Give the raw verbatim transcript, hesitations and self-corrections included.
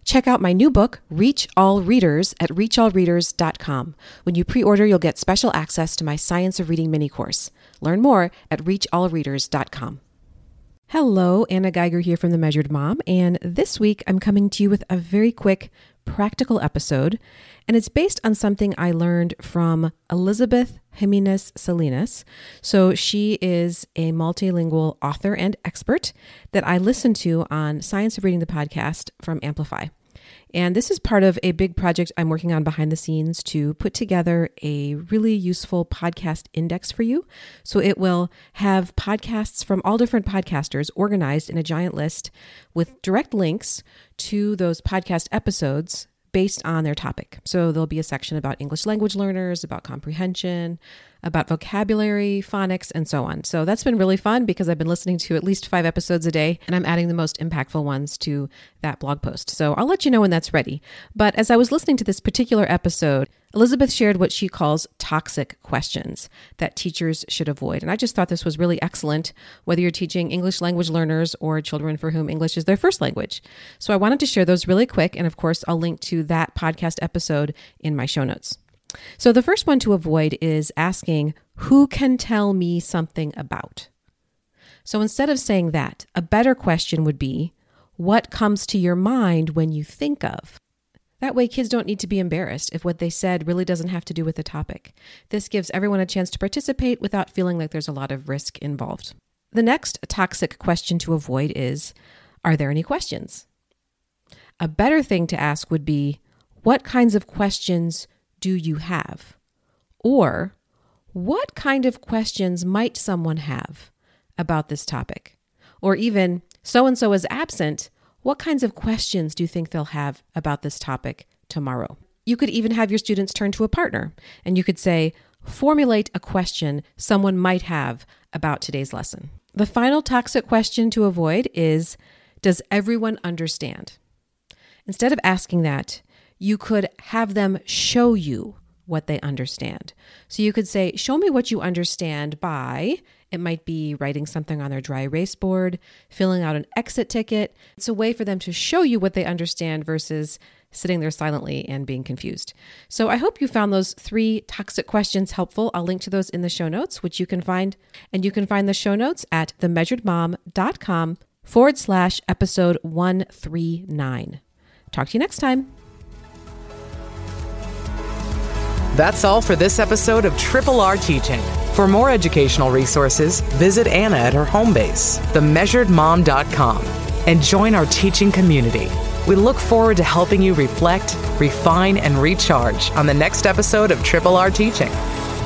Check out my new book, Reach All Readers, at reach all readers dot com. When you pre-order, you'll get special access to my Science of Reading mini course. Learn more at reach all readers dot com. Hello, Anna Geiger here from The Measured Mom, and this week I'm coming to you with a very quick practical episode, and it's based on something I learned from Elizabeth Jimenez Salinas. So she is a multilingual author and expert that I listened to on Science of Reading, the podcast from Amplify. And this is part of a big project I'm working on behind the scenes to put together a really useful podcast index for you. So it will have podcasts from all different podcasters organized in a giant list with direct links to those podcast episodes based on their topic. So there'll be a section about English language learners, about comprehension, about vocabulary, phonics, and so on. So that's been really fun because I've been listening to at least five episodes a day, and I'm adding the most impactful ones to that blog post. So I'll let you know when that's ready. But as I was listening to this particular episode, Elizabeth shared what she calls toxic questions that teachers should avoid. And I just thought this was really excellent, whether you're teaching English language learners or children for whom English is their first language. So I wanted to share those really quick. And of course, I'll link to that podcast episode in my show notes. So the first one to avoid is asking, who can tell me something about? So instead of saying that, a better question would be, what comes to your mind when you think of? That way, kids don't need to be embarrassed if what they said really doesn't have to do with the topic. This gives everyone a chance to participate without feeling like there's a lot of risk involved. The next toxic question to avoid is, are there any questions? A better thing to ask would be, what kinds of questions do you have? Or, what kind of questions might someone have about this topic? Or even, so-and-so is absent. What kinds of questions do you think they'll have about this topic tomorrow? You could even have your students turn to a partner, and you could say, formulate a question someone might have about today's lesson. The final toxic question to avoid is, does everyone understand? Instead of asking that, you could have them show you what they understand. So you could say, show me what you understand by, it might be writing something on their dry erase board, filling out an exit ticket. It's a way for them to show you what they understand versus sitting there silently and being confused. So I hope you found those three toxic questions helpful. I'll link to those in the show notes, which you can find, and you can find the show notes at themeasuredmom.com forward slash episode one thirty-nine. Talk to you next time. That's all for this episode of Triple R Teaching. For more educational resources, visit Anna at her home base, the measured mom dot com, and join our teaching community. We look forward to helping you reflect, refine, and recharge on the next episode of Triple R Teaching.